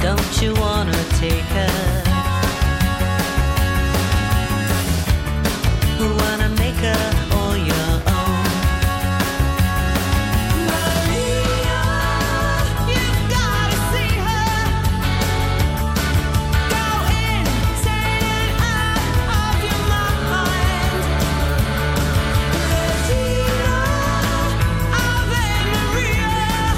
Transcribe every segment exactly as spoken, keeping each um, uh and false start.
Don't you wanna take her? Wanna make her all your own? Maria, you've gotta see her. Go insane and out of your mind. Regina, Ave Maria.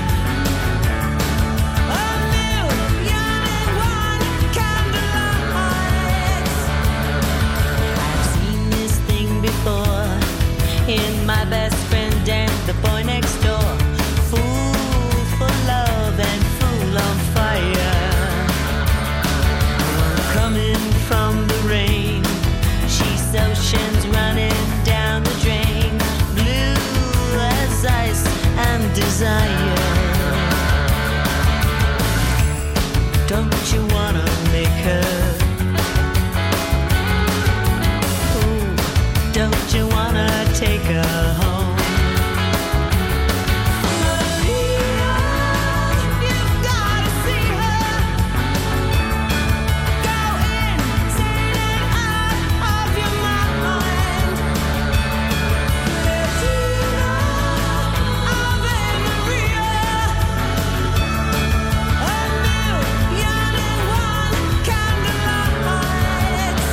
A million and one candlelights. I've seen this thing before in my best friend and the boy next door. Fool for love and fool on fire. One coming from the rain. She's oceans running down the drain. Blue as ice and desire. Don't you wanna make her? Ooh, don't you wanna take her home? Maria, you've gotta see her. Go insane and out of your mind. Regina, Ave Maria. A million and one candlelights.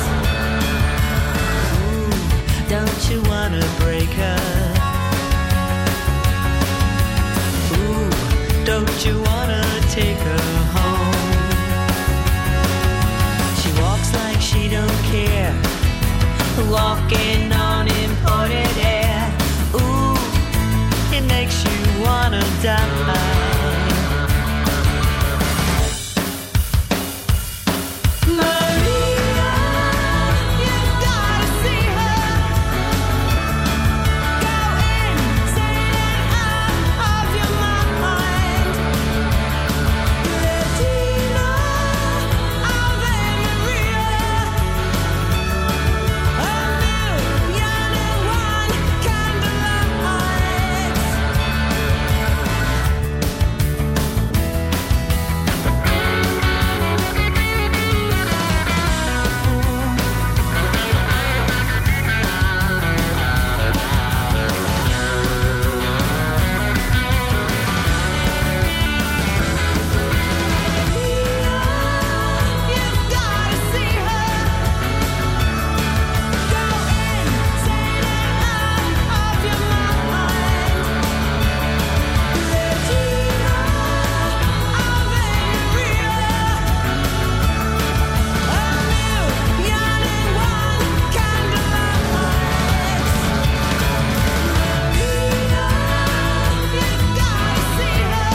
Ooh, don't you wanna break her? Ooh, don't you wanna take her home? She walks like she don't care, walking on imported air. Ooh, it makes you wanna die. Maria, you've gotta see her. Go insane and out of your mind. Regina, Ave Maria. A million and one candlelights. You've gotta see her. Go insane and out of your mind. Regina, Ave Maria. A million and one candlelights. Maria, you've gotta see her.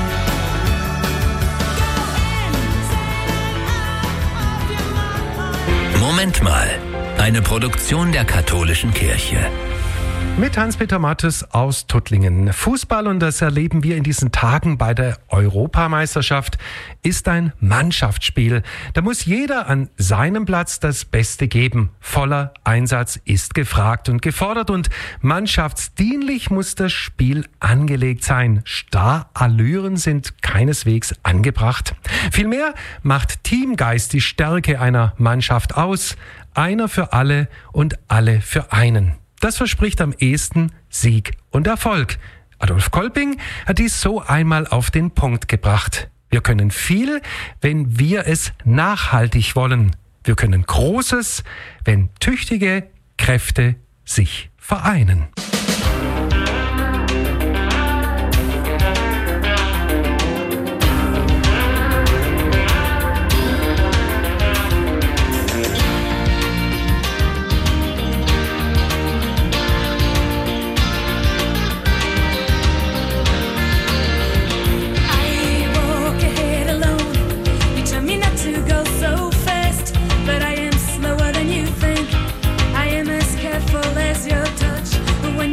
Moment mal. Eine Produktion der Katholischen Kirche. Mit Hans-Peter Mattes aus Tuttlingen. Fußball, und das erleben wir in diesen Tagen bei der Europameisterschaft, ist ein Mannschaftsspiel. Da muss jeder an seinem Platz das Beste geben. Voller Einsatz ist gefragt und gefordert, und mannschaftsdienlich muss das Spiel angelegt sein. Starallüren sind keineswegs angebracht. Vielmehr macht Teamgeist die Stärke einer Mannschaft aus. Einer für alle und alle für einen. Das verspricht am ehesten Sieg und Erfolg. Adolf Kolping hat dies so einmal auf den Punkt gebracht. Wir können viel, wenn wir es nachhaltig wollen. Wir können Großes, wenn tüchtige Kräfte sich vereinen. But I am slower than you think. I am as careful as your touch. But when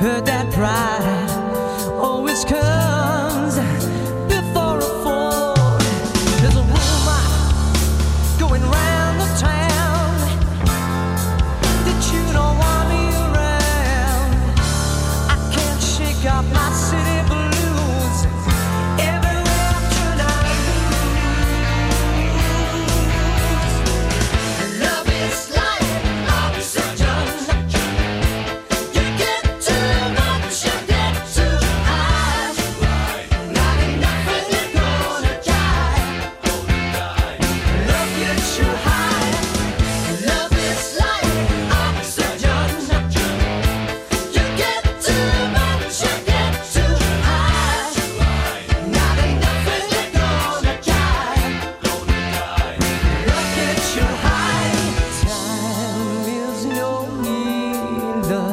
heard that pride